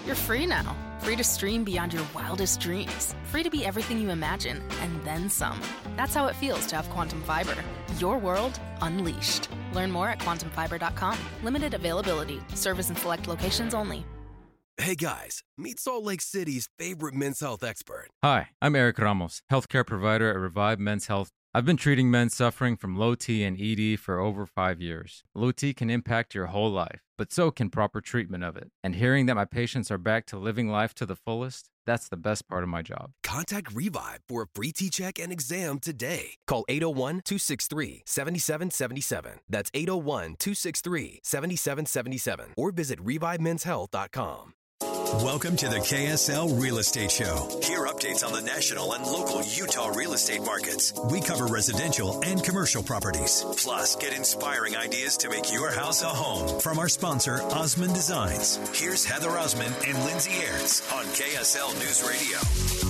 You're free now. Free to stream beyond your wildest dreams. Free to be everything you imagine, and then some. That's how it feels to have Quantum Fiber. Your world unleashed. Learn more at quantumfiber.com. Limited availability. Service in select locations only. Hey guys, meet Salt Lake City's favorite men's health expert. Hi, I'm Eric Ramos, healthcare provider at Revive Men's Health. I've been treating men suffering from low T and ED for over 5 years. Low T can impact your whole life, but so can proper treatment of it. And hearing that my patients are back to living life to the fullest, that's the best part of my job. Contact Revive for a free T-check and exam today. Call 801-263-7777. That's 801-263-7777. Or visit ReviveMen'sHealth.com. Welcome to the KSL Real Estate Show. Hear updates on the national and local Utah real estate markets. We cover residential and commercial properties. Plus, get inspiring ideas to make your house a home from our sponsor, Osmond Designs. Here's Heather Osmond and Lindsay Airts on KSL News Radio.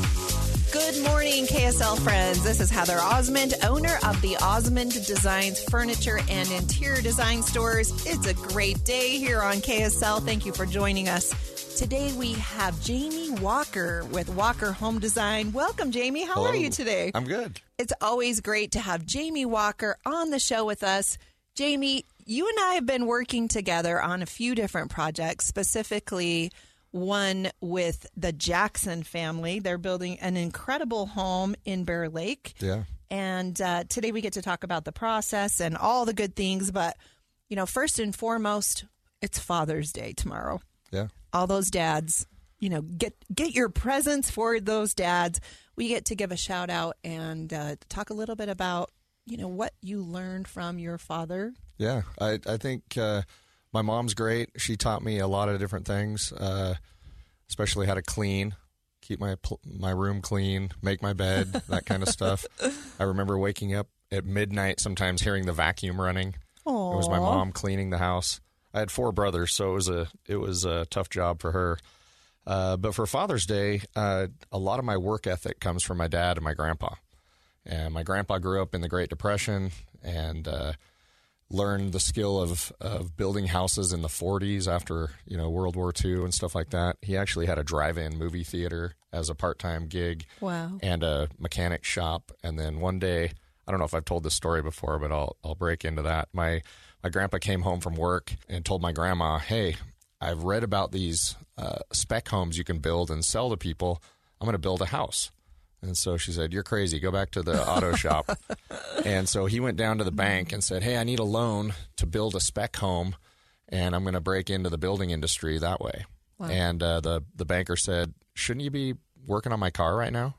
Good morning, KSL friends. This is Heather Osmond, owner of the Osmond Designs Furniture and Interior Design Stores. It's a great day here on KSL. Thank you for joining us. Today we have Jamie Walker with Walker Home Design. Welcome, Jamie. How are you today? I'm good. It's always great to have Jamie Walker on the show with us. Jamie, you and I have been working together on a few different projects, specifically one with the Jackson family. They're building an incredible home in Bear Lake. Yeah. And today we get to talk about the process and all the good things. But, you know, first and foremost, it's Father's Day tomorrow. Yeah. All those dads, you know, get your presents for those dads. We get to give a shout out and talk a little bit about, you know, what you learned from your father. Yeah. I think my mom's great. She taught me a lot of different things, especially how to clean, keep my room clean, make my bed, that kind of stuff. I remember waking up at midnight sometimes hearing the vacuum running. Aww. It was my mom cleaning the house. I had 4 brothers, so it was a tough job for her. But for Father's Day, a lot of my work ethic comes from my dad and my grandpa. And my grandpa grew up in the Great Depression and learned the skill of building houses in the 40s after, you know, World War II and stuff like that. He actually had a drive-in movie theater as a part-time gig. Wow. And a mechanic shop. And then one day, I don't know if I've told this story before, but I'll break into that. My grandpa came home from work and told my grandma, hey, I've read about these spec homes you can build and sell to people. I'm going to build a house. And so she said, you're crazy. Go back to the auto shop. And so he went down to the bank and said, hey, I need a loan to build a spec home, and I'm going to break into the building industry that way. Wow. And the banker said, shouldn't you be working on my car right now?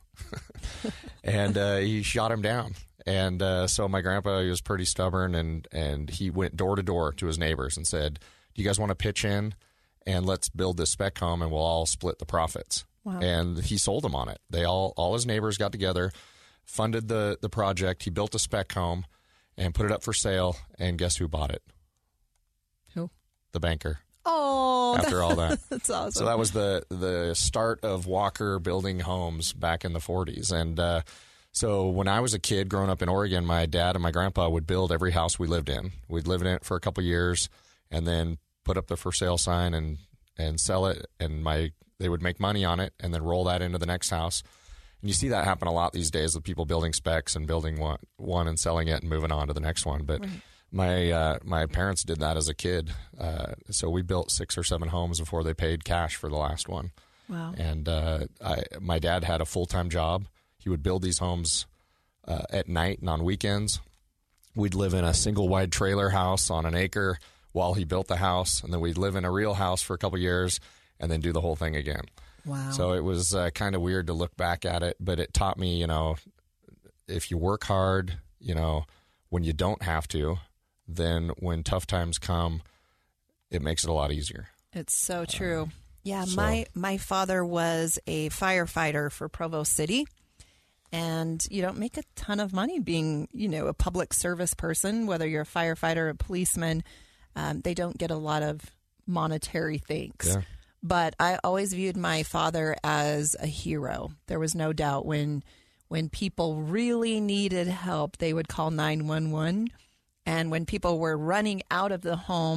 And he shot him down. And so my grandpa, he was pretty stubborn, and he went door to door to his neighbors and said, do you guys want to pitch in and let's build this spec home and we'll all split the profits? Wow. And he sold them on it. They all his neighbors got together, funded the project. He built a spec home and put it up for sale. And guess who bought it? Who? The banker. Oh, after all that. That's awesome. So that was the start of Walker building homes back in the 40s. And so when I was a kid growing up in Oregon, my dad and my grandpa would build every house we lived in. We'd live in it for a couple of years and then put up the for sale sign and sell it. And they would make money on it and then roll that into the next house. And you see that happen a lot these days with people building specs and building one and selling it and moving on to the next one. But right. My parents did that as a kid. So we built 6 or 7 homes before they paid cash for the last one. Wow. And my dad had a full-time job. He would build these homes at night and on weekends. We'd live in a single-wide trailer house on an acre while he built the house, and then we'd live in a real house for a couple years and then do the whole thing again. Wow. So it was kind of weird to look back at it, but it taught me, you know, if you work hard, you know, when you don't have to, then when tough times come, it makes it a lot easier. It's so true. Yeah, my father was a firefighter for Provo City, and you don't make a ton of money being, you know, a public service person, whether you're a firefighter or a policeman. They don't get a lot of monetary thanks. Yeah. But I always viewed my father as a hero. There was no doubt when people really needed help, they would call 911. And when people were running out of the home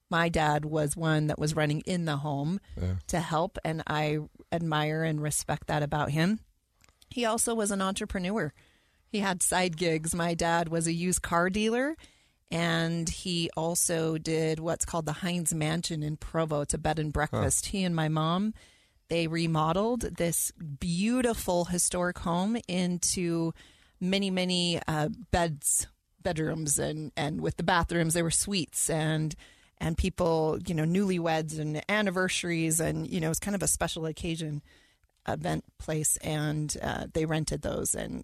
my dad was one that was running in the home to help, and I admire and respect that about him. He also was an entrepreneur. He had side gigs. My dad was a used car dealer, and he also did what's called the Heinz Mansion in Provo. It's a bed and breakfast. He and my mom, they remodeled this beautiful historic home into many, many bedrooms, and with the bathrooms, there were suites and people, newlyweds and anniversaries, and, it was kind of a special occasion event place, and they rented those, and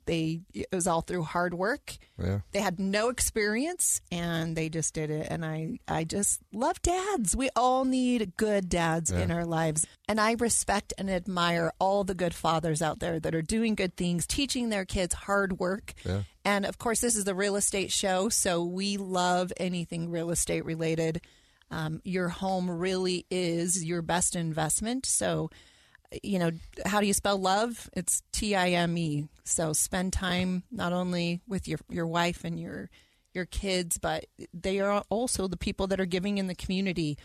it was all through hard work. Yeah. They had no experience, and they just did it, and I just love dads. We all need good dads in our lives, and I respect and admire all the good fathers out there that are doing good things, teaching their kids hard work. Yeah. And of course, this is the real estate show, so we love anything real estate related. Your home really is your best investment, so how do you spell love? It's Time. So spend time not only with your wife and your kids, but they are also the people that are giving in the community.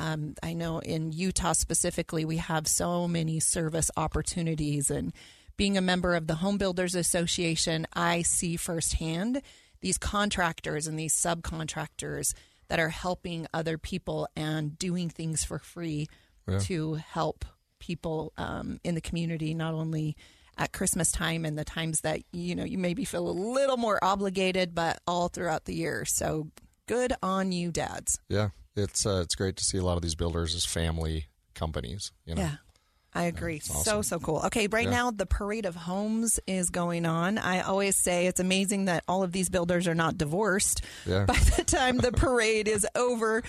I know in Utah specifically, we have so many service opportunities, and being a member of the Home Builders Association, I see firsthand these contractors and these subcontractors that are helping other people and doing things for free to help people in the community, not only at Christmas time and the times that you maybe feel a little more obligated, but all throughout the year. So good on you, dads. Yeah, it's great to see a lot of these builders as family companies. Yeah, I agree. Awesome. So cool. Okay, right now the Parade of Homes is going on. I always say it's amazing that all of these builders are not divorced by the time the parade is over.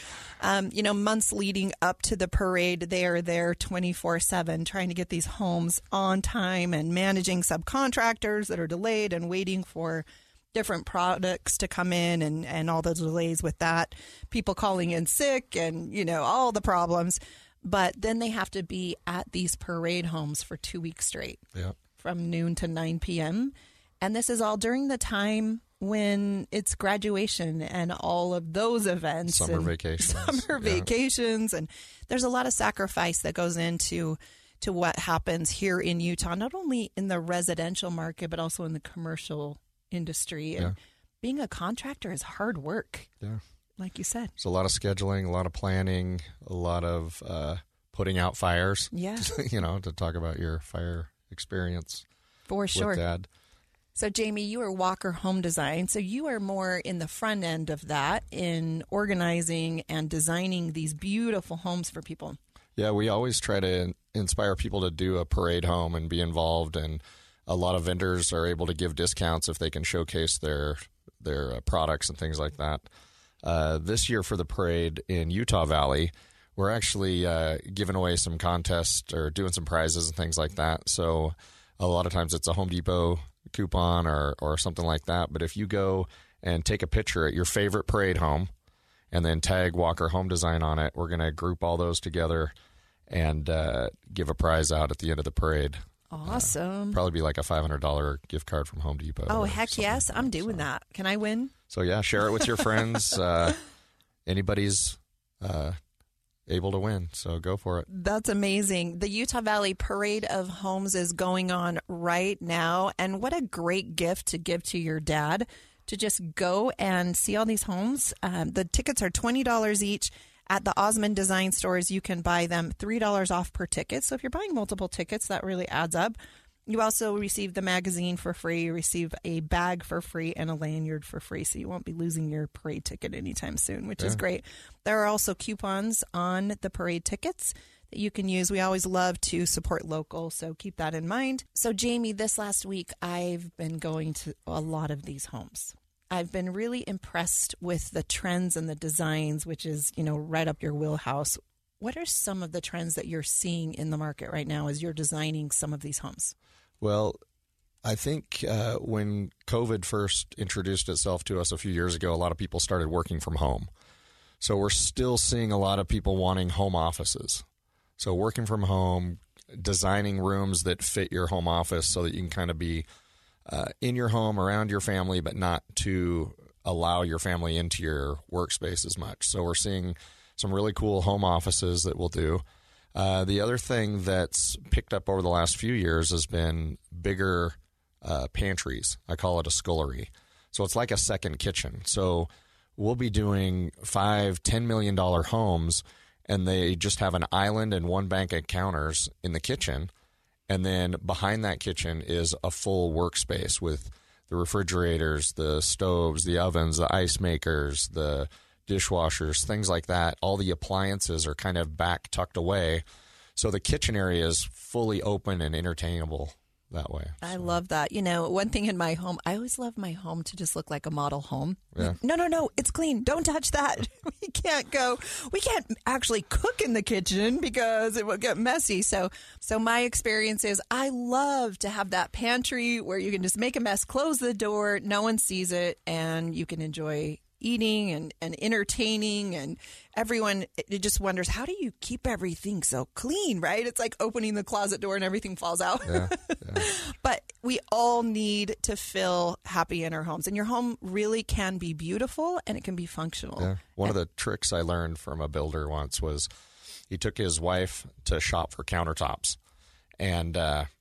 Months leading up to the parade, they are there 24/7 trying to get these homes on time and managing subcontractors that are delayed and waiting for different products to come in, and all the delays with that, people calling in sick, and all the problems. But then they have to be at these parade homes for 2 weeks straight, from noon to 9 p.m. And this is all during the time when it's graduation and all of those events. Summer vacations. And there's a lot of sacrifice that goes into what happens here in Utah, not only in the residential market, but also in the commercial industry. And being a contractor is hard work. Yeah. Like you said. It's a lot of scheduling, a lot of planning, a lot of putting out fires. Yeah. To talk about your fire experience. For sure. With Dad. So, Jamie, you are Walker Home Design. So you are more in the front end of that, in organizing and designing these beautiful homes for people. Yeah, we always try to inspire people to do a parade home and be involved. And a lot of vendors are able to give discounts if they can showcase their products and things like that. This year for the parade in Utah Valley, we're actually giving away some contests or doing some prizes and things like that. So a lot of times it's a Home Depot coupon or something like that. But if you go and take a picture at your favorite parade home and then tag Walker Home Design on it, we're going to group all those together and give a prize out at the end of the parade. Awesome. Probably be like a $500 gift card from Home Depot. Oh, heck yes. I'm doing that. Can I win? So, yeah, share it with your friends. Anybody's able to win, so go for it. That's amazing. The Utah Valley Parade of Homes is going on right now, and what a great gift to give to your dad, to just go and see all these homes. The tickets are $20 each. At the Osmond Design stores, you can buy them $3 off per ticket. So if you're buying multiple tickets, that really adds up. You also receive the magazine for free. You receive a bag for free and a lanyard for free. So you won't be losing your parade ticket anytime soon, which is great. There are also coupons on the parade tickets that you can use. We always love to support local, so keep that in mind. So, Jamie, this last week, I've been going to a lot of these homes. I've been really impressed with the trends and the designs, which is, right up your wheelhouse. What are some of the trends that you're seeing in the market right now as you're designing some of these homes? Well, I think when COVID first introduced itself to us a few years ago, a lot of people started working from home. So we're still seeing a lot of people wanting home offices. So working from home, designing rooms that fit your home office so that you can kind of be in your home, around your family, but not to allow your family into your workspace as much. So we're seeing some really cool home offices that we'll do. The other thing that's picked up over the last few years has been bigger pantries. I call it a scullery. So it's like a second kitchen. So we'll be doing $5-10 million homes, and they just have an island and one bank of counters in the kitchen. And then behind that kitchen is a full workspace with the refrigerators, the stoves, the ovens, the ice makers, the dishwashers, things like that. All the appliances are kind of back tucked away. So the kitchen area is fully open and entertainable that way. I love that. One thing in my home, I always love my home to just look like a model home. Yeah. No, it's clean. Don't touch that. We can't actually cook in the kitchen because it will get messy. So my experience is I love to have that pantry where you can just make a mess, close the door, no one sees it, and you can enjoy eating and entertaining, and everyone it just wonders, how do you keep everything so clean, right? It's like opening the closet door and everything falls out. Yeah. But we all need to feel happy in our homes, and your home really can be beautiful and it can be functional. Yeah. One of the tricks I learned from a builder once was he took his wife to shop for countertops, and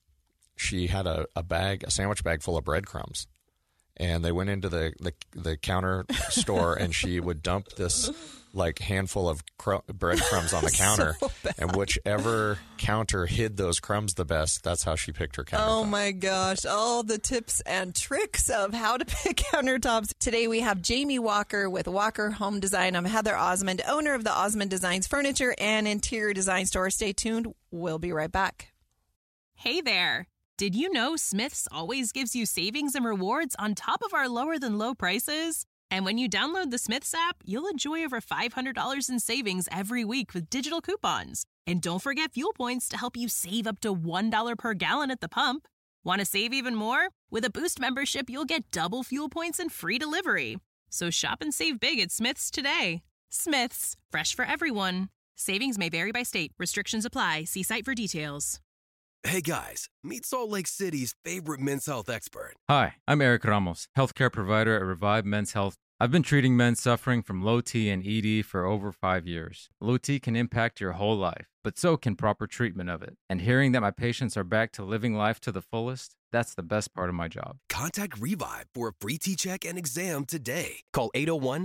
she had a sandwich bag full of breadcrumbs. And they went into the counter store, and she would dump this like handful of breadcrumbs on the counter, and whichever counter hid those crumbs the best, that's how she picked her countertop. Oh my gosh, all the tips and tricks of how to pick countertops. Today we have Jamie Walker with Walker Home Design. I'm Heather Osmond, owner of the Osmond Designs Furniture and Interior Design Store. Stay tuned. We'll be right back. Hey there. Did you know Smith's always gives you savings and rewards on top of our lower-than-low prices? And when you download the Smith's app, you'll enjoy over $500 in savings every week with digital coupons. And don't forget fuel points to help you save up to $1 per gallon at the pump. Want to save even more? With a Boost membership, you'll get double fuel points and free delivery. So shop and save big at Smith's today. Smith's, fresh for everyone. Savings may vary by state. Restrictions apply. See site for details. Hey guys, meet Salt Lake City's favorite men's health expert. Hi, I'm Eric Ramos, healthcare provider at Revive Men's Health. I've been treating men suffering from low T and ED for over 5 years. Low T can impact your whole life, but so can proper treatment of it. And hearing that my patients are back to living life to the fullest, that's the best part of my job. Contact Revive for a free T-check and exam today. Call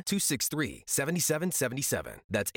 801-263-7777. That's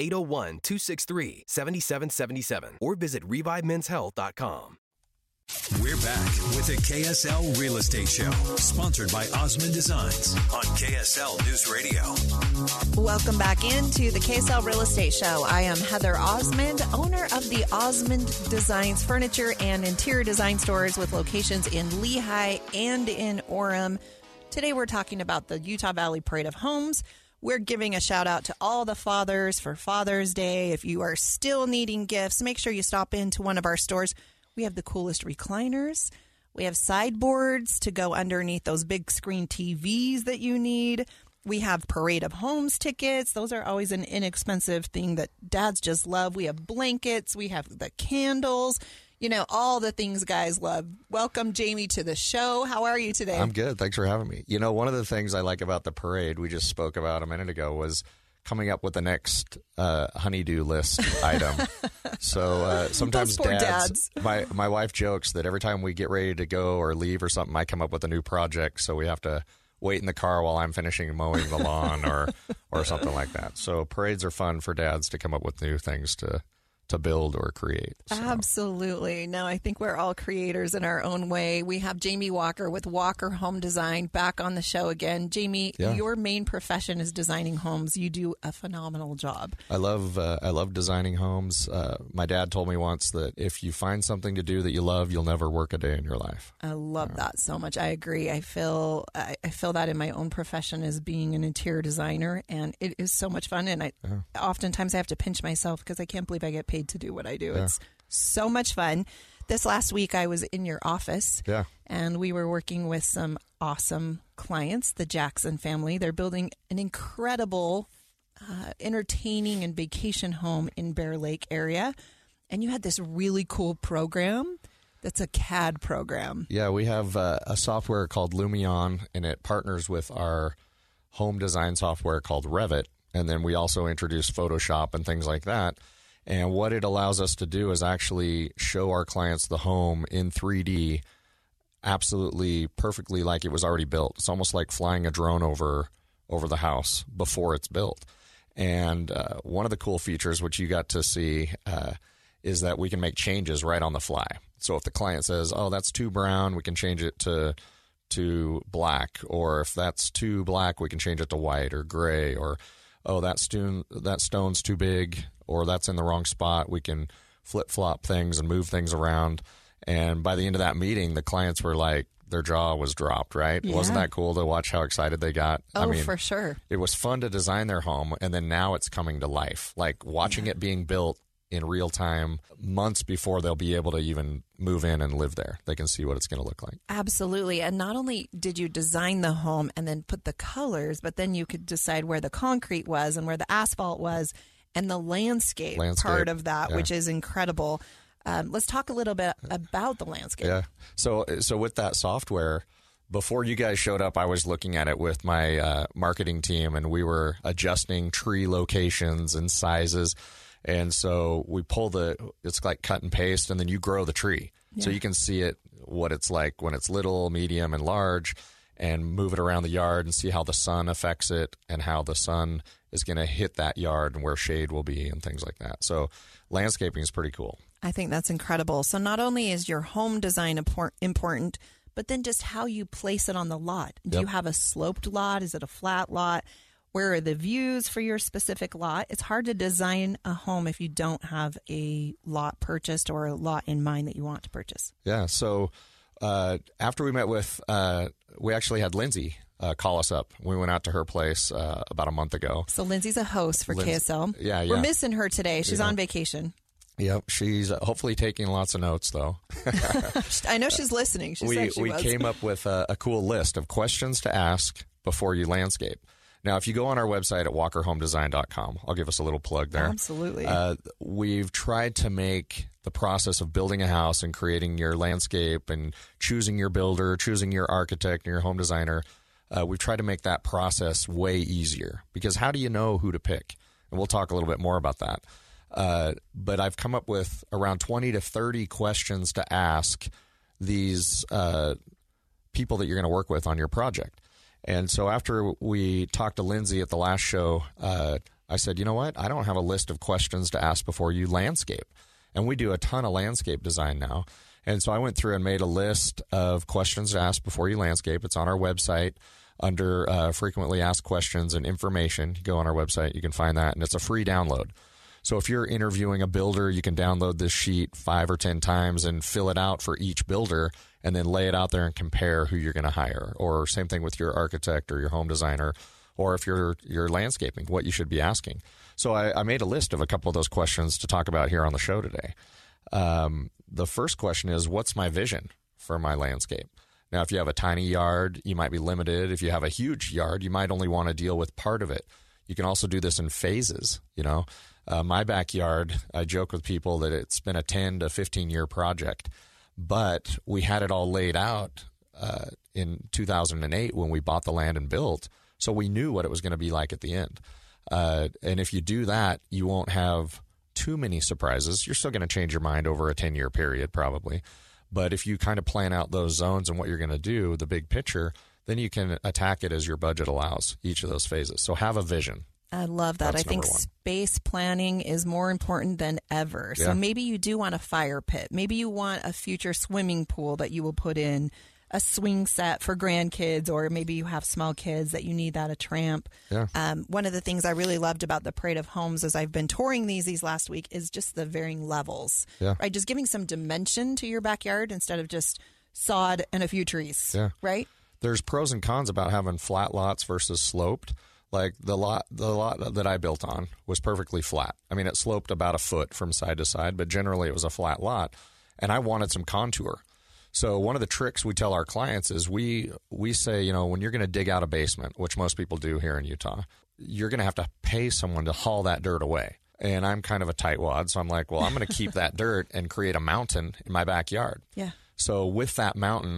801-263-7777. Or visit ReviveMen'sHealth.com. We're back with the KSL Real Estate Show, sponsored by Osmond Designs on KSL News Radio. Welcome back into the KSL Real Estate Show. I am Heather Osmond, owner of the Osmond Designs Furniture and Interior Design Stores with locations in Lehigh and in Orem. Today we're talking about the Utah Valley Parade of Homes. We're giving a shout out to all the fathers for Father's Day. If you are still needing gifts, make sure you stop into one of our stores. We have the coolest recliners. We have sideboards to go underneath those big screen TVs that you need. We have Parade of Homes tickets. Those are always an inexpensive thing that dads just love. We have blankets. We have the candles. All the things guys love. Welcome, Jamie, to the show. How are you today? I'm good. Thanks for having me. One of the things I like about the parade we just spoke about a minute ago was coming up with the next honeydew list item. So sometimes dads. My wife jokes that every time we get ready to go or leave or something, I come up with a new project, so we have to wait in the car while I'm finishing mowing the lawn or something like that. So parades are fun for dads to come up with new things to build or create. So. Absolutely. No, I think we're all creators in our own way. We have Jamie Walker with Walker Home Design back on the show again. Jamie, Your main profession is designing homes. You do a phenomenal job. I love designing homes. My dad told me once that if you find something to do that you love, you'll never work a day in your life. I love that so much. I agree. I feel that in my own profession as being an interior designer, and it is so much fun. And oftentimes I have to pinch myself because I can't believe I get paid to do what I do. It's so much fun. This last week I was in your office and we were working with some awesome clients, the Jackson family. They're building an incredible entertaining and vacation home in Bear Lake area. And you had this really cool program that's a CAD program. Yeah, we have a software called Lumion, and it partners with our home design software called Revit. And then we also introduce Photoshop and things like that. And what it allows us to do is actually show our clients the home in 3D absolutely perfectly like it was already built. It's almost like flying a drone over the house before it's built. And one of the cool features, which you got to see, is that we can make changes right on the fly. So if the client says, oh, that's too brown, we can change it to black. Or if that's too black, we can change it to white or gray. Or, oh, that stone's too big, or that's in the wrong spot. We can flip-flop things and move things around. And by the end of that meeting, the clients were like, their jaw was dropped, right? Yeah. Wasn't that cool to watch how excited they got? Oh, I mean, for sure. It was fun to design their home, and then now it's coming to life. Like watching it being built in real time months before they'll be able to even move in and live there. They can see what it's going to look like. Absolutely. And not only did you design the home and then put the colors, but then you could decide where the concrete was and where the asphalt was and the landscape part of that, which is incredible. Let's talk a little bit about the landscape. Yeah. So with that software, before you guys showed up, I was looking at it with my marketing team, and we were adjusting tree locations and sizes. And so we pull it's like cut and paste, and then you grow the tree. Yeah. So you can see what it's like when it's little, medium, and large, and move it around the yard and see how the sun affects it and how the sun is going to hit that yard and where shade will be and things like that. So landscaping is pretty cool. I think that's incredible. So not only is your home design important, but then just how you place it on the lot. Do you have a sloped lot? Is it a flat lot? Where are the views for your specific lot? It's hard to design a home if you don't have a lot purchased or a lot in mind that you want to purchase. Yeah. So after we met with, we actually had Lindsay call us up. We went out to her place about a month ago. So Lindsay's a host for KSL. Yeah. We're missing her today. She's on vacation. Yep, she's hopefully taking lots of notes, though. I know she's listening. We came up with a cool list of questions to ask before you landscape. Now, if you go on our website at walkerhomedesign.com, I'll give us a little plug there. Absolutely. We've tried to make the process of building a house and creating your landscape and choosing your builder, choosing your architect and your home designer, we've tried to make that process way easier. Because how do you know who to pick? And we'll talk a little bit more about that. But I've come up with around 20 to 30 questions to ask these people that you're going to work with on your project. And so after we talked to Lindsay at the last show, I said, you know what? I don't have a list of questions to ask before you landscape. And we do a ton of landscape design now. And so I went through and made a list of questions to ask before you landscape. It's on our website under frequently asked questions and information. You go on our website, you can find that, and it's a free download. So if you're interviewing a builder, you can download this sheet 5 or 10 times and fill it out for each builder and then lay it out there and compare who you're going to hire. Or same thing with your architect or your home designer, or if you're landscaping, what you should be asking. So I made a list of a couple of those questions to talk about here on the show today. The first question is, what's my vision for my landscape? Now, if you have a tiny yard, you might be limited. If you have a huge yard, you might only want to deal with part of it. You can also do this in phases, you know. My backyard, I joke with people that it's been a 10 to 15-year project, but we had it all laid out in 2008 when we bought the land and built, so we knew what it was going to be like at the end. And if you do that, you won't have too many surprises. You're still going to change your mind over a 10-year period probably, but if you kind of plan out those zones and what you're going to do, the big picture, then you can attack it as your budget allows, each of those phases. So have a vision. I love that. I think space planning is more important than ever. So maybe you do want a fire pit. Maybe you want a future swimming pool that you will put in, a swing set for grandkids, or maybe you have small kids that you need that a tramp. Yeah. One of the things I really loved about the Parade of Homes as I've been touring these last week is just the varying levels. Yeah. Right? Just giving some dimension to your backyard instead of just sod and a few trees. Yeah. Right? There's pros and cons about having flat lots versus sloped. Like the lot that I built on was perfectly flat. I mean, it sloped about a foot from side to side, but generally it was a flat lot. And I wanted some contour. So one of the tricks we tell our clients is we say, you know, when you're going to dig out a basement, which most people do here in Utah, you're going to have to pay someone to haul that dirt away. And I'm kind of a tightwad, so I'm like, well, I'm going to keep that dirt and create a mountain in my backyard. Yeah. So with that mountain,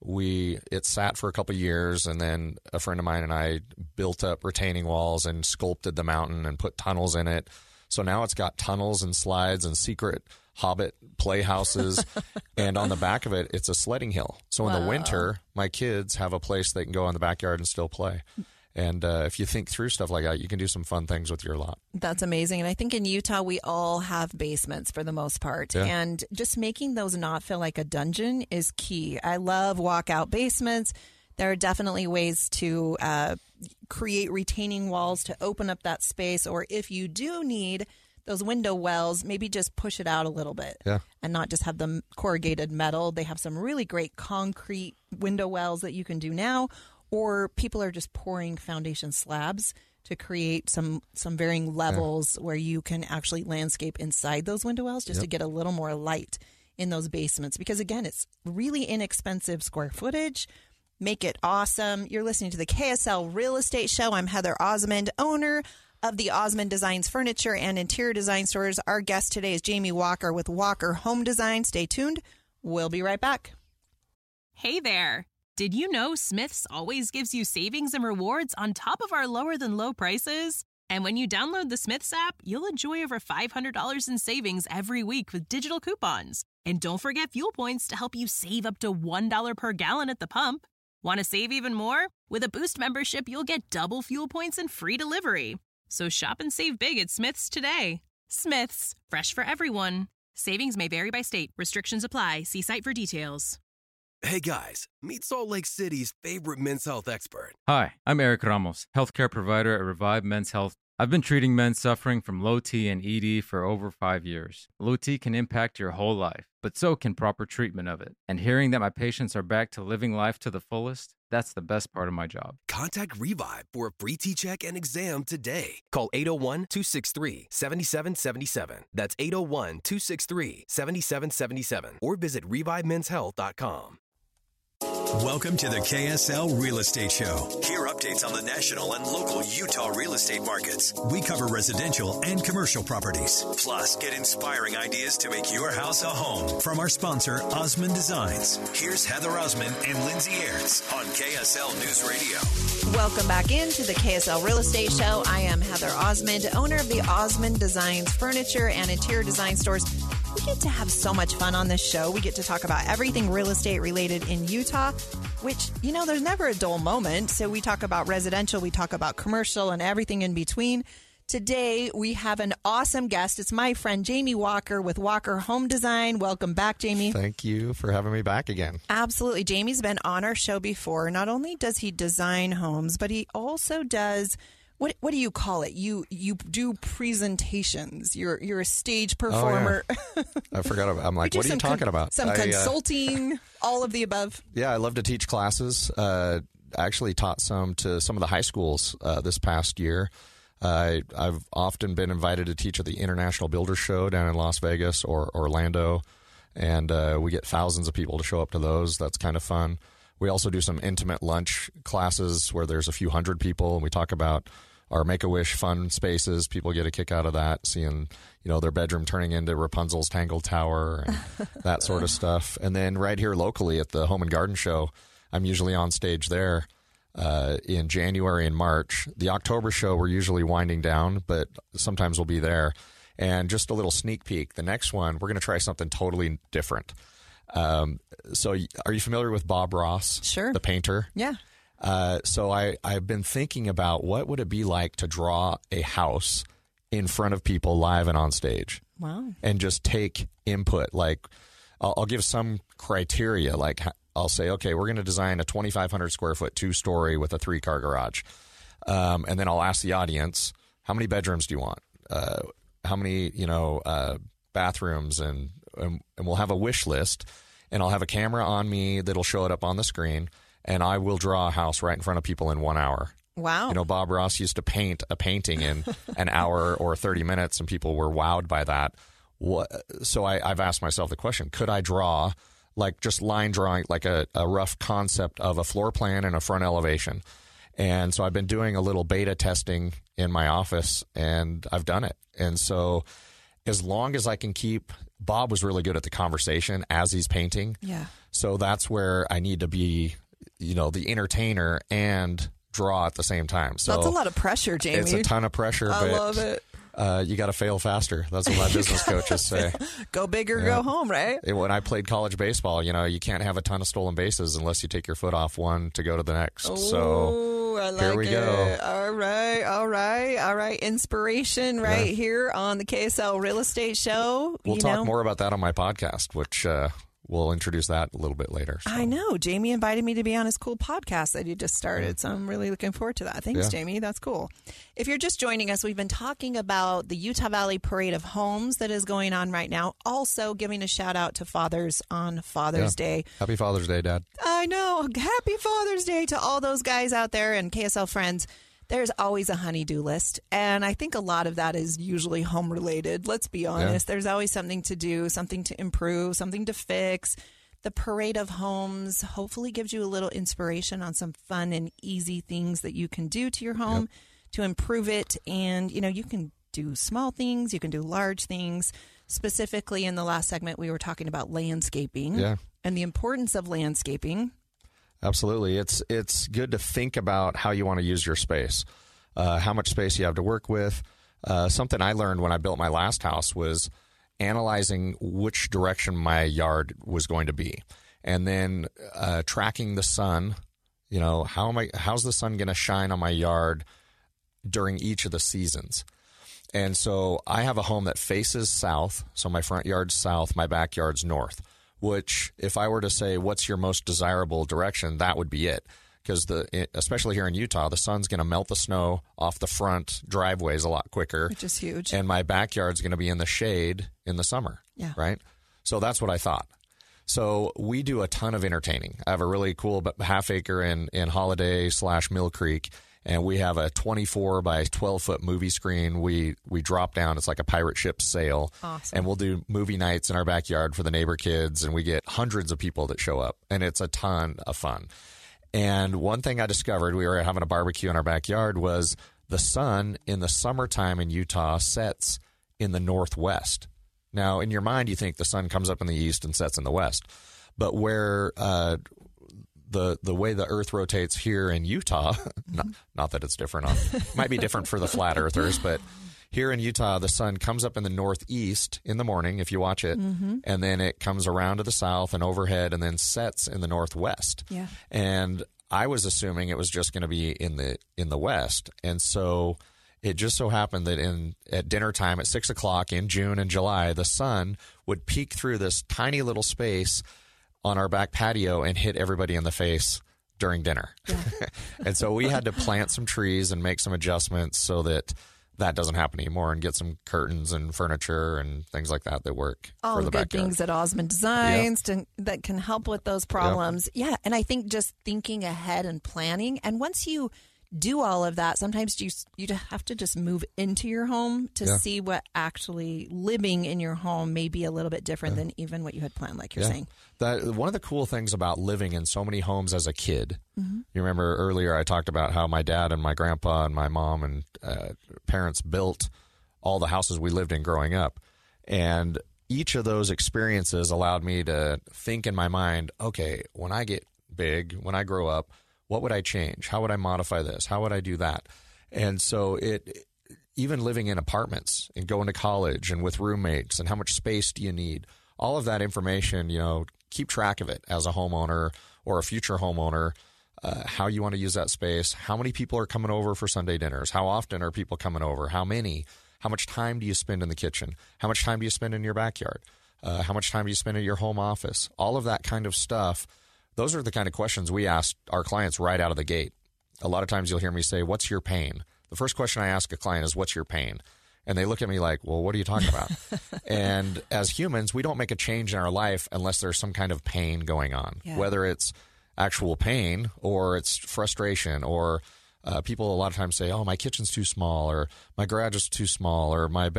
it sat for a couple of years, and then a friend of mine and I built up retaining walls and sculpted the mountain and put tunnels in it. So now it's got tunnels and slides and secret Hobbit playhouses, and on the back of it, it's a sledding hill. So in the winter, my kids have a place they can go in the backyard and still play. And if you think through stuff like that, you can do some fun things with your lot. That's amazing. And I think in Utah, we all have basements for the most part. Yeah. And just making those not feel like a dungeon is key. I love walkout basements. There are definitely ways to create retaining walls to open up that space. Or if you do need those window wells, maybe just push it out a little bit and not just have them corrugated metal. They have some really great concrete window wells that you can do now. Or people are just pouring foundation slabs to create some varying levels where you can actually landscape inside those window wells just to get a little more light in those basements. Because, again, it's really inexpensive square footage. Make it awesome. You're listening to the KSL Real Estate Show. I'm Heather Osmond, owner of the Osmond Designs Furniture and Interior Design Stores. Our guest today is Jamie Walker with Walker Home Design. Stay tuned. We'll be right back. Hey there. Did you know Smith's always gives you savings and rewards on top of our lower than low prices? And when you download the Smith's app, you'll enjoy over $500 in savings every week with digital coupons. And don't forget fuel points to help you save up to $1 per gallon at the pump. Want to save even more? With a Boost membership, you'll get double fuel points and free delivery. So shop and save big at Smith's today. Smith's, fresh for everyone. Savings may vary by state. Restrictions apply. See site for details. Hey guys, meet Salt Lake City's favorite men's health expert. Hi, I'm Eric Ramos, healthcare provider at Revive Men's Health. I've been treating men suffering from low T and ED for over 5 years. Low T can impact your whole life, but so can proper treatment of it. And hearing that my patients are back to living life to the fullest, that's the best part of my job. Contact Revive for a free T-check and exam today. Call 801-263-7777. That's 801-263-7777. Or visit ReviveMen'sHealth.com. Welcome to the KSL Real Estate Show. Hear updates on the national and local Utah real estate markets. We cover residential and commercial properties. Plus, get inspiring ideas to make your house a home from our sponsor, Osmond Designs. Here's Heather Osmond and Lindsay Aerts on KSL News Radio. Welcome back into the KSL Real Estate Show. I am Heather Osmond, owner of the Osmond Designs Furniture and Interior Design Stores. We get to have so much fun on this show. We get to talk about everything real estate related in Utah, which, you know, there's never a dull moment. So we talk about residential, we talk about commercial, and everything in between. Today, we have an awesome guest. It's my friend Jamie Walker with Walker Home Design. Welcome back, Jamie. Thank you for having me back again. Absolutely. Jamie's been on our show before. Not only does he design homes, but he also does... What do you call it? You do presentations. You're a stage performer. Oh, yeah. I forgot about. I'm like, what are you talking about? Some consulting, all of the above. Yeah, I love to teach classes. I actually taught some to some of the high schools this past year. I've often been invited to teach at the International Builders Show down in Las Vegas or Orlando, and we get thousands of people to show up to those. That's kind of fun. We also do some intimate lunch classes where there's a few hundred people, and we talk about our Make-A-Wish fun spaces. People get a kick out of that, seeing, you know, their bedroom turning into Rapunzel's Tangled Tower and that sort of stuff. And then right here locally at the Home and Garden Show, I'm usually on stage there in January and March. The October show, we're usually winding down, but sometimes we'll be there. And just a little sneak peek, the next one, we're going to try something totally different. So are you familiar with Bob Ross? Sure. The painter? Yeah. So I've been thinking about what would it be like to draw a house in front of people live and on stage. Wow. And just take input. Like I'll give some criteria. Like I'll say, okay, we're going to design a 2,500 square foot 2-story with a 3-car garage. And then I'll ask the audience, how many bedrooms do you want? How many, bathrooms? And we'll have a wish list, and I'll have a camera on me that'll show it up on the screen, and I will draw a house right in front of people in 1 hour. Wow. You know, Bob Ross used to paint a painting in an hour or 30 minutes, and people were wowed by that. So I've asked myself the question, could I draw, like just line drawing, like a rough concept of a floor plan and a front elevation? And so I've been doing a little beta testing in my office, and I've done it. And so as long as I can keep... Bob was really good at the conversation as he's painting. Yeah. So that's where I need to be, the entertainer and draw at the same time. So that's a lot of pressure, Jamie. It's a ton of pressure. I love it. You got to fail faster. That's what my business coaches say. Go big or go home, right? When I played college baseball, you can't have a ton of stolen bases unless you take your foot off one to go to the next. So I like here we go. All right. Inspiration here on the KSL Real Estate Show. We'll talk more about that on my podcast, which we'll introduce that a little bit later. So. I know. Jamie invited me to be on his cool podcast that he just started, so I'm really looking forward to that. Thanks, Jamie. That's cool. If you're just joining us, we've been talking about the Utah Valley Parade of Homes that is going on right now. Also giving a shout out to fathers on Father's Day. Happy Father's Day, Dad. I know. Happy Father's Day to all those guys out there and KSL friends. There's always a honey-do list, and I think a lot of that is usually home-related. Let's be honest. There's always something to do, something to improve, something to fix. The Parade of Homes hopefully gives you a little inspiration on some fun and easy things that you can do to your home to improve it. And, you can do small things, you can do large things. Specifically, in the last segment, we were talking about landscaping and the importance of landscaping. Absolutely. It's good to think about how you want to use your space, how much space you have to work with. Something I learned when I built my last house was analyzing which direction my yard was going to be, and then tracking the sun. How's the sun going to shine on my yard during each of the seasons? And so I have a home that faces south, so my front yard's south, my backyard's north. Which, if I were to say, what's your most desirable direction, that would be it. Because especially here in Utah, the sun's going to melt the snow off the front driveways a lot quicker. Which is huge. And my backyard's going to be in the shade in the summer. Yeah. Right? So that's what I thought. So we do a ton of entertaining. I have a really cool half acre in Holiday / Mill Creek. And we have a 24 by 12-foot movie screen. We drop down. It's like a pirate ship sail. Awesome. And we'll do movie nights in our backyard for the neighbor kids. And we get hundreds of people that show up. And it's a ton of fun. And one thing I discovered, we were having a barbecue in our backyard, was the sun in the summertime in Utah sets in the northwest. Now, in your mind, you think the sun comes up in the east and sets in the west. But where the way the earth rotates here in Utah, not that it's different, might be different for the flat earthers, but here in Utah, the sun comes up in the northeast in the morning, if you watch it, and then it comes around to the south and overhead and then sets in the northwest. Yeah. And I was assuming it was just going to be in the west. And so it just so happened that at dinner time at 6 o'clock in June and July, the sun would peek through this tiny little space on our back patio and hit everybody in the face during dinner. Yeah. And so we had to plant some trees and make some adjustments so that doesn't happen anymore, and get some curtains and furniture and things like that work all for the good backyard. Things that Osmond Designs that can help with those problems. Yeah, and I think just thinking ahead and planning, and once you do all of that, sometimes you have to just move into your home to see what actually living in your home may be a little bit different than even what you had planned, like you're saying. One of the cool things about living in so many homes as a kid, you remember earlier I talked about how my dad and my grandpa and my mom and parents built all the houses we lived in growing up. And each of those experiences allowed me to think in my mind, okay, when I get big, when I grow up, what would I change? How would I modify this? How would I do that? And so even living in apartments and going to college and with roommates, and how much space do you need? All of that information, keep track of it as a homeowner or a future homeowner, how you want to use that space, how many people are coming over for Sunday dinners, how often are people coming over, how many, how much time do you spend in the kitchen, how much time do you spend in your backyard, how much time do you spend at your home office, all of that kind of stuff. Those are the kind of questions we ask our clients right out of the gate. A lot of times you'll hear me say, what's your pain? The first question I ask a client is, what's your pain? And they look at me like, well, what are you talking about? And as humans, we don't make a change in our life unless there's some kind of pain going on, whether it's actual pain or it's frustration, or people a lot of times say, oh, my kitchen's too small, or my garage is too small, or my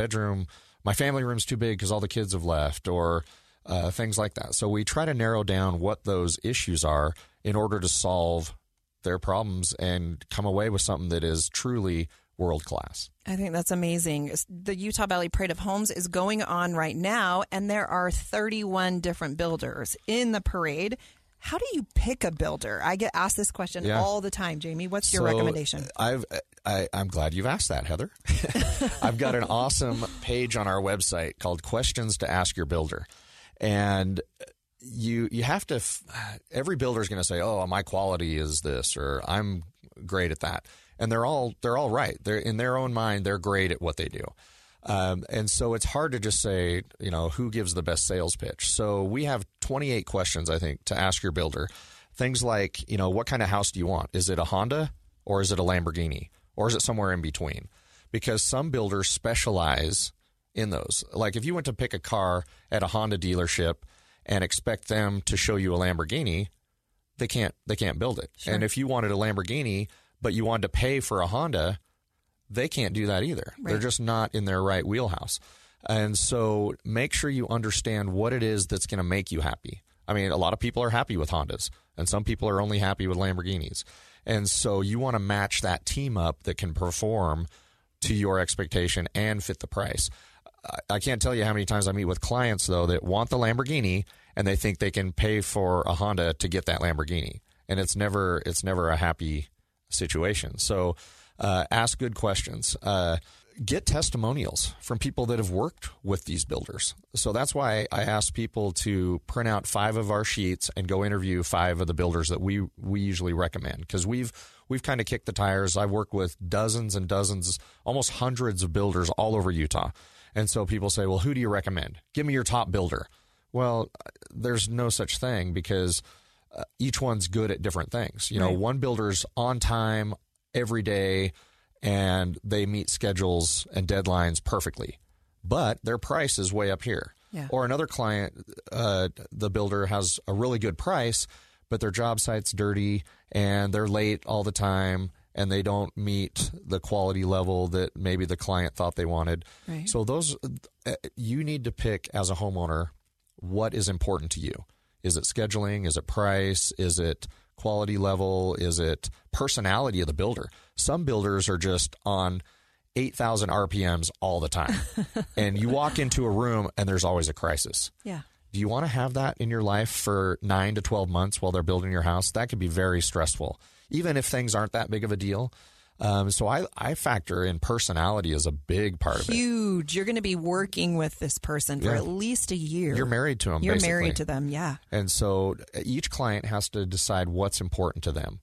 family room's too big because all the kids have left, or things like that. So we try to narrow down what those issues are in order to solve their problems and come away with something that is truly world class. I think that's amazing. The Utah Valley Parade of Homes is going on right now, and there are 31 different builders in the parade. How do you pick a builder? I get asked this question all the time, Jamie. What's your recommendation? I'm glad you've asked that, Heather. I've got an awesome page on our website called Questions to Ask Your Builder. And you have to, every builder is going to say, oh, my quality is this, or I'm great at that. And they're all right. They're in their own mind, they're great at what they do. And so it's hard to just say, who gives the best sales pitch. So we have 28 questions, I think, to ask your builder. Things like, what kind of house do you want? Is it a Honda or is it a Lamborghini or is it somewhere in between? Because some builders specialize in those. Like if you went to pick a car at a Honda dealership and expect them to show you a Lamborghini, they can't build it. Sure. And if you wanted a Lamborghini, but you wanted to pay for a Honda, they can't do that either. Right. They're just not in their right wheelhouse. And so make sure you understand what it is that's going to make you happy. I mean, a lot of people are happy with Hondas, and some people are only happy with Lamborghinis. And so you want to match that team up that can perform to your expectation and fit the price. I can't tell you how many times I meet with clients, though, that want the Lamborghini, and they think they can pay for a Honda to get that Lamborghini. And it's never a happy situation. So ask good questions. Get testimonials from people that have worked with these builders. So that's why I ask people to print out 5 of our sheets and go interview 5 of the builders that we usually recommend, because we've kind of kicked the tires. I've worked with dozens and dozens, almost hundreds of builders all over Utah. And so people say, well, who do you recommend? Give me your top builder. Well, there's no such thing, because each one's good at different things. Right. One builder's on time every day, and they meet schedules and deadlines perfectly, but their price is way up here. Yeah. Or another client, the builder has a really good price, but their job site's dirty and they're late all the time, and they don't meet the quality level that maybe the client thought they wanted. Right. So those, you need to pick as a homeowner what is important to you. Is it scheduling? Is it price? Is it quality level? Is it personality of the builder? Some builders are just on 8,000 RPMs all the time. And you walk into a room and there's always a crisis. Yeah. Do you want to have that in your life for 9 to 12 months while they're building your house? That could be very stressful, even if things aren't that big of a deal. So I factor in personality as a big part of it. Huge. You're going to be working with this person for at least a year. You're married to them, You're basically. married to them, yeah. And so each client has to decide what's important to them.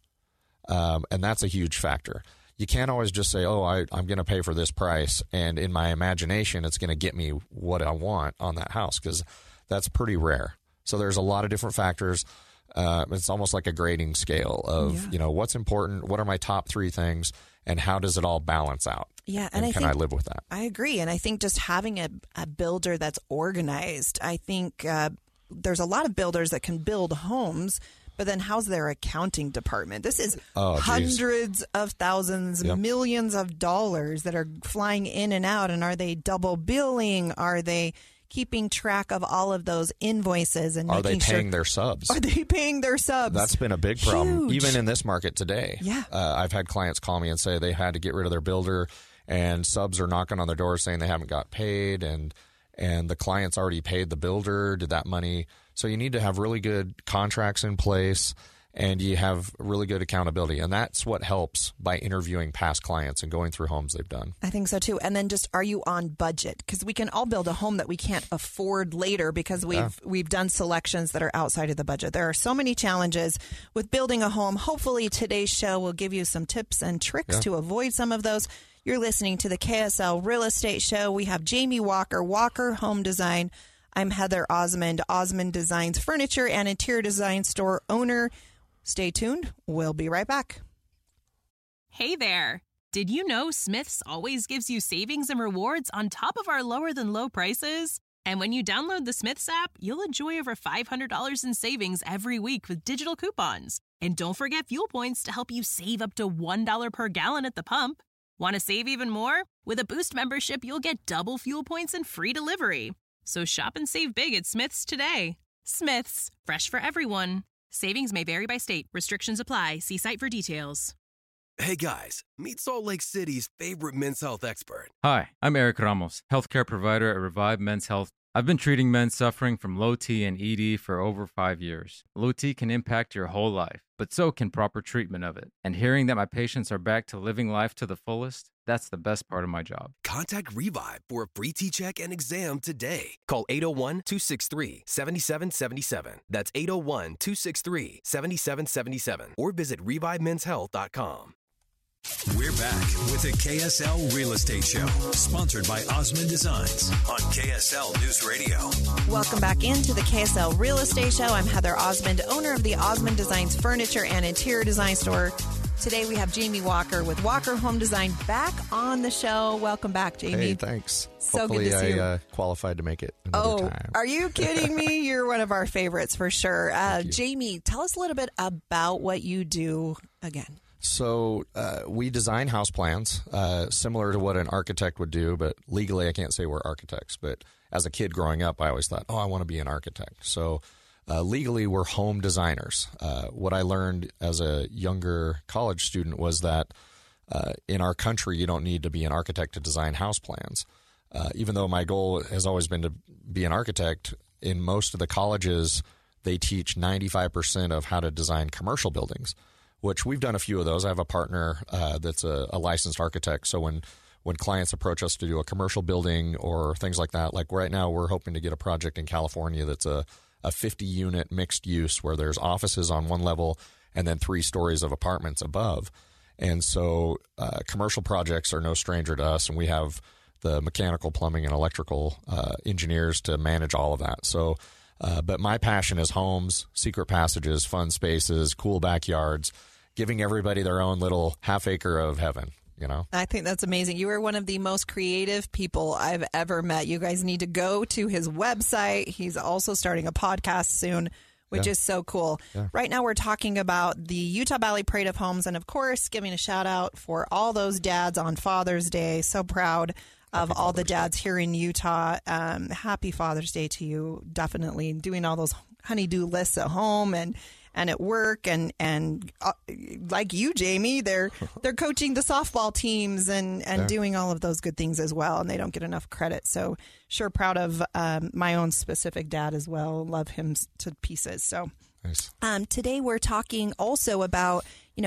And that's a huge factor. You can't always just say, oh, I'm going to pay for this price, and in my imagination, it's going to get me what I want on that house, because that's pretty rare. So there's a lot of different factors. It's almost like a grading scale of, what's important, what are my top 3 things, and how does it all balance out? Yeah, and can I live with that? I agree. And I think just having a builder that's organized, I think there's a lot of builders that can build homes, but then how's their accounting department? This is hundreds of thousands, millions of dollars that are flying in and out. And are they double billing? Are they keeping track of all of those invoices? And are they paying their subs? Are they paying their subs? That's been a big problem, even in this market today. Yeah. I've had clients call me and say they had to get rid of their builder, and subs are knocking on their door saying they haven't got paid, and the client's already paid the builder. Did that money? So you need to have really good contracts in place, and you have really good accountability. And that's what helps by interviewing past clients and going through homes they've done. I think so too. And then just, are you on budget? Because we can all build a home that we can't afford later because we've done selections that are outside of the budget. There are so many challenges with building a home. Hopefully today's show will give you some tips and tricks to avoid some of those. You're listening to the KSL Real Estate Show. We have Jamie Walker, Walker Home Design. I'm Heather Osmond, Osmond Designs Furniture and Interior Design Store owner. Stay tuned. We'll be right back. Hey there. Did you know Smith's always gives you savings and rewards on top of our lower than low prices? And when you download the Smith's app, you'll enjoy over $500 in savings every week with digital coupons. And don't forget fuel points to help you save up to $1 per gallon at the pump. Want to save even more? With a Boost membership, you'll get double fuel points and free delivery. So shop and save big at Smith's today. Smith's, fresh for everyone. Savings may vary by state. Restrictions apply. See site for details. Hey guys, meet Salt Lake City's favorite men's health expert. Hi, I'm Eric Ramos, healthcare provider at Revive Men's Health. I've been treating men suffering from low T and ED for over 5 years. Low T can impact your whole life, but so can proper treatment of it. And hearing that my patients are back to living life to the fullest, that's the best part of my job. Contact Revive for a free T-check and exam today. Call 801-263-7777. That's 801-263-7777. Or visit ReviveMen'sHealth.com. We're back with the KSL Real Estate Show, sponsored by Osmond Designs on KSL News Radio. Welcome back into the KSL Real Estate Show. I'm Heather Osmond, owner of the Osmond Designs Furniture and Interior Design Store. Today we have Jamie Walker with Walker Home Design back on the show. Welcome back, Jamie. Hey, thanks. So Hopefully good to see you. I qualified to make it another time. Are you kidding me? You're one of our favorites for sure. Jamie, tell us a little bit about what you do again. So we design house plans similar to what an architect would do, but legally I can't say we're architects. But as a kid growing up, I always thought, I want to be an architect. So legally we're home designers. What I learned as a younger college student was that in our country you don't need to be an architect to design house plans. Even though my goal has always been to be an architect, in most of the colleges they teach 95% of how to design commercial buildings, which we've done a few of those. I have a partner that's a licensed architect. So when clients approach us to do a commercial building or things like that, like right now we're hoping to get a project in California that's a 50-unit mixed use where there's offices on one level and then 3 stories of apartments above. And so commercial projects are no stranger to us, and we have the mechanical, plumbing, and electrical engineers to manage all of that. So but my passion is homes, secret passages, fun spaces, cool backyards, giving everybody their own little half acre of heaven, you know? I think that's amazing. You are one of the most creative people I've ever met. You guys need to go to his website. He's also starting a podcast soon, which is so cool. Yeah. Right now we're talking about the Utah Valley Parade of Homes and, of course, giving a shout out for all those dads on Father's Day. So proud of all the dads here in Utah. Happy Father's Day to you. Definitely doing all those honey-do lists at home and at work and like you, Jamie, they're coaching the softball teams and doing all of those good things as well, and they don't get enough credit. So sure proud of my own specific dad as well. Love him to pieces. So nice. Today we're talking also about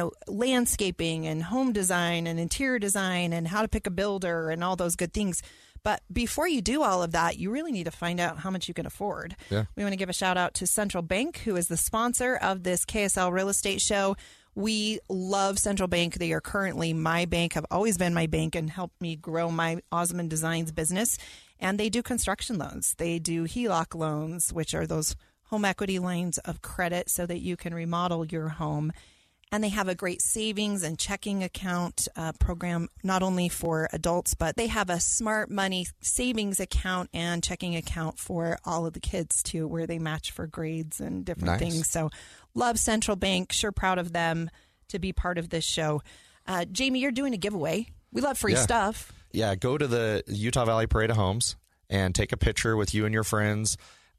landscaping and home design and interior design and how to pick a builder and all those good things. But before you do all of that, you really need to find out how much you can afford. Yeah. We want to give a shout out to Central Bank, who is the sponsor of this KSL Real Estate Show. We love Central Bank. They are currently my bank, have always been my bank, and helped me grow my Osmond Designs business. And they do construction loans. They do HELOC loans, which are those home equity lines of credit so that you can remodel your home. And they have a great savings and checking account program, not only for adults, but they have a smart money savings account and checking account for all of the kids, too, where they match for grades and different things. So love Central Bank. Sure proud of them to be part of this show. Jamie, you're doing a giveaway. We love free stuff. Yeah, go to the Utah Valley Parade of Homes and take a picture with you and your friends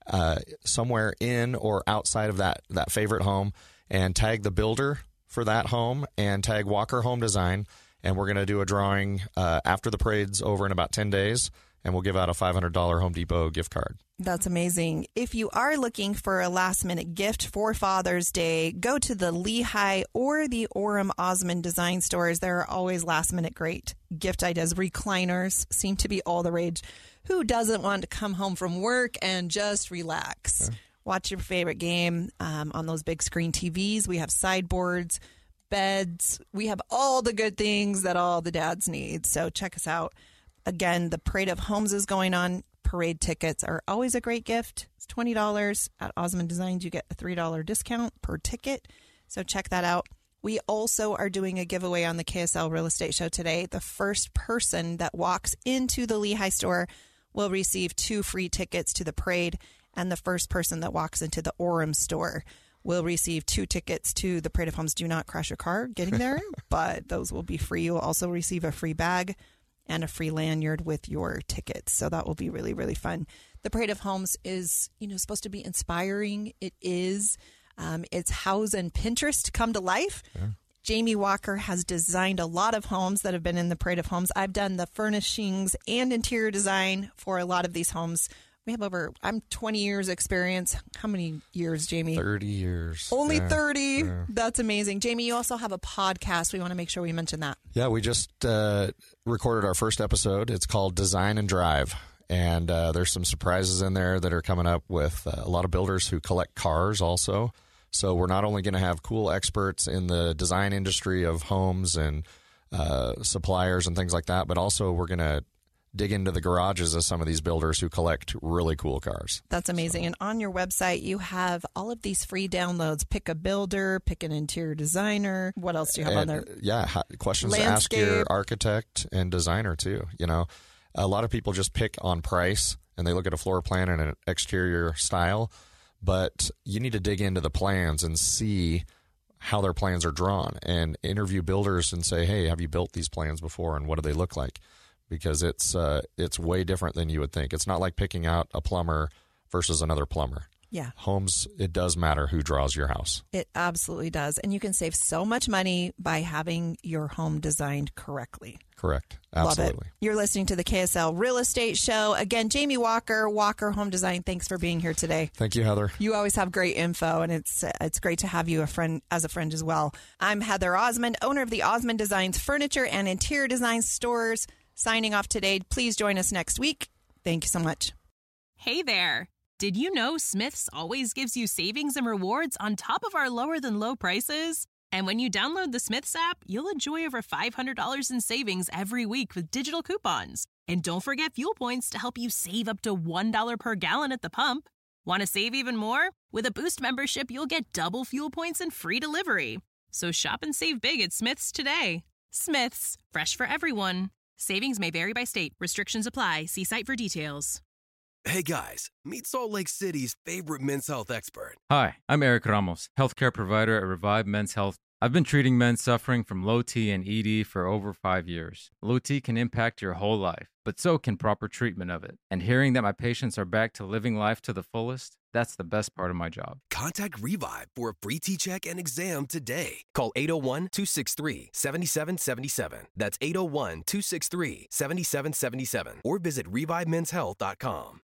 somewhere in or outside of that favorite home and tag the builder for that home and tag Walker Home Design, and we're going to do a drawing after the parade's over in about 10 days, and we'll give out a $500 Home Depot gift card. That's amazing. If you are looking for a last-minute gift for Father's Day, go to the Lehigh or the Orem Osmond Design stores. There are always last-minute great gift ideas. Recliners seem to be all the rage. Who doesn't want to come home from work and just relax? Yeah. Watch your favorite game on those big screen TVs. We have sideboards, beds. We have all the good things that all the dads need. So check us out. Again, the Parade of Homes is going on. Parade tickets are always a great gift. It's $20. At Osmond Designs, you get a $3 discount per ticket. So check that out. We also are doing a giveaway on the KSL Real Estate Show today. The first person that walks into the Lehigh store will receive 2 free tickets to the parade. And the first person that walks into the Orem store will receive 2 tickets to the Parade of Homes. Do not crash your car getting there, but those will be free. You will also receive a free bag and a free lanyard with your tickets. So that will be really, really fun. The Parade of Homes is, supposed to be inspiring. It is. It's House and Pinterest come to life. Yeah. Jamie Walker has designed a lot of homes that have been in the Parade of Homes. I've done the furnishings and interior design for a lot of these homes. We have I'm 20 years experience. How many years, Jamie? 30 years. Only 30? Yeah. That's amazing. Jamie, you also have a podcast. We want to make sure we mention that. Yeah, we just recorded our first episode. It's called Design and Drive. And there's some surprises in there that are coming up with a lot of builders who collect cars also. So we're not only going to have cool experts in the design industry of homes and suppliers and things like that, but also we're going to dig into the garages of some of these builders who collect really cool cars. That's amazing. And on your website, you have all of these free downloads. Pick a builder, pick an interior designer. What else do you have on there? Yeah, questions to ask your architect and designer too. You know, a lot of people just pick on price and they look at a floor plan and an exterior style, but you need to dig into the plans and see how their plans are drawn and interview builders and say, hey, have you built these plans before and what do they look like? Because it's way different than you would think. It's not like picking out a plumber versus another plumber. Yeah. Homes, it does matter who draws your house. It absolutely does. And you can save so much money by having your home designed correctly. Correct. Absolutely. Love it. You're listening to the KSL Real Estate Show. Again, Jamie Walker, Walker Home Design, thanks for being here today. Thank you, Heather. You always have great info, and it's great to have you as a friend as well. I'm Heather Osmond, owner of the Osmond Designs Furniture and Interior Design Stores. Signing off today. Please join us next week. Thank you so much. Hey there. Did you know Smith's always gives you savings and rewards on top of our lower than low prices? And when you download the Smith's app, you'll enjoy over $500 in savings every week with digital coupons. And don't forget fuel points to help you save up to $1 per gallon at the pump. Want to save even more? With a Boost membership, you'll get double fuel points and free delivery. So shop and save big at Smith's today. Smith's, fresh for everyone. Savings may vary by state. Restrictions apply. See site for details. Hey guys, meet Salt Lake City's favorite men's health expert. Hi, I'm Eric Ramos, healthcare provider at Revive Men's Health. I've been treating men suffering from low T and ED for over 5 years. Low T can impact your whole life, but so can proper treatment of it. And hearing that my patients are back to living life to the fullest, that's the best part of my job. Contact Revive for a free T-check and exam today. Call 801-263-7777. That's 801-263-7777. Or visit ReviveMen'sHealth.com.